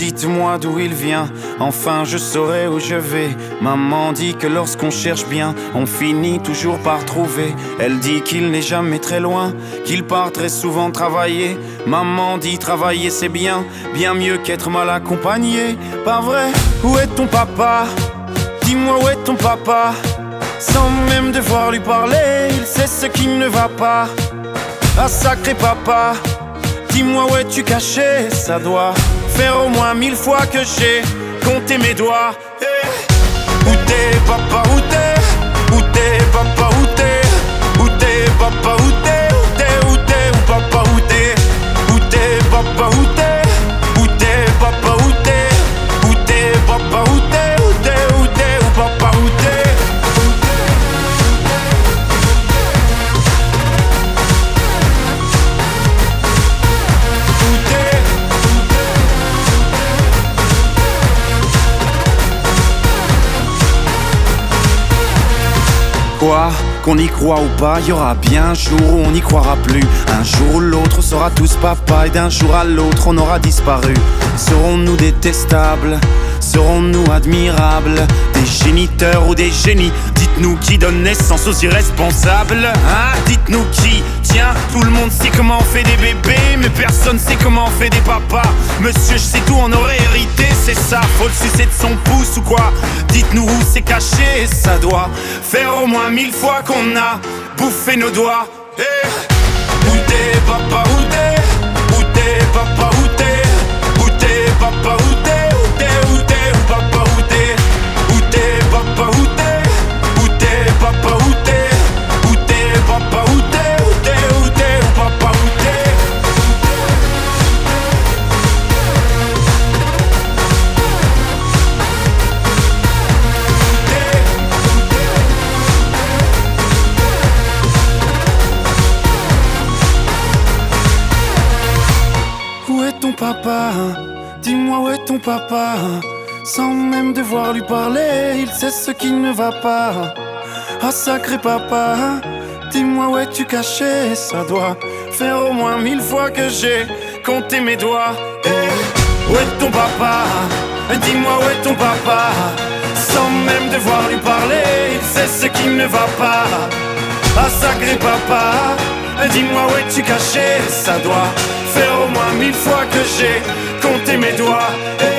dites-moi d'où il vient, enfin je saurai où je vais. Maman dit que lorsqu'on cherche bien, on finit toujours par trouver. Elle dit qu'il n'est jamais très loin, qu'il part très souvent travailler. Maman dit travailler c'est bien, bien mieux qu'être mal accompagné. Pas vrai? Où est ton papa? Dis-moi où est ton papa? Sans même devoir lui parler, il sait ce qui ne va pas. Ah sacré papa, dis-moi où es-tu caché? Ça doit faire au moins 1000 fois que j'ai compté mes doigts. Hey. Où t'es papa, où t'es? Où t'es papa, où t'es? Où t'es papa, où t'es? Où t'es, où t'es, où papa, où t'es? Où t'es papa, où t'es? Où t'es papa, où t'es? Où t'es papa, où t'es? Où t'es, où t'es, où papa, où t'es? Quoi? Qu'on y croit ou pas, y aura bien un jour où on n'y croira plus. Un jour ou l'autre, on sera tous papa, et d'un jour à l'autre, on aura disparu. Serons-nous détestables? Serons-nous admirables? Des géniteurs ou des génies? Dites-nous qui donne naissance aux irresponsables, hein? Dites-nous qui? Tiens, tout le monde sait comment on fait des bébés, mais personne sait comment on fait des papas. Monsieur, je sais tout, on aurait hérité, c'est ça. Faut le sucer de son pouce ou quoi? Dites-nous où c'est caché, ça doit faire au moins 1000 fois qu'on a bouffé nos doigts. Hey. Où t'es papa, où t'es? Où t'es papa, où t'es? Où t'es papa, où t'es? Où t'es, où t'es, où papa, où t'es? Où t'es papa, où t'es? Où t'es papa, où t'es? Où t'es papa, où t'es? Où t'es, où t'es, où papa, où t'es? Où est ton papa? Dis-moi où est ton papa? Sans même devoir lui parler, il sait ce qui ne va pas. Ah sacré papa, dis-moi où es-tu caché? Ça doit faire au moins 1000 fois que j'ai compté mes doigts. Hey. Où est ton papa? Dis-moi où est ton papa? Sans même devoir lui parler, il sait ce qui ne va pas. Ah sacré papa, dis-moi où es-tu caché? Ça doit faire au moins 1000 fois que j'ai compté mes doigts. Hey.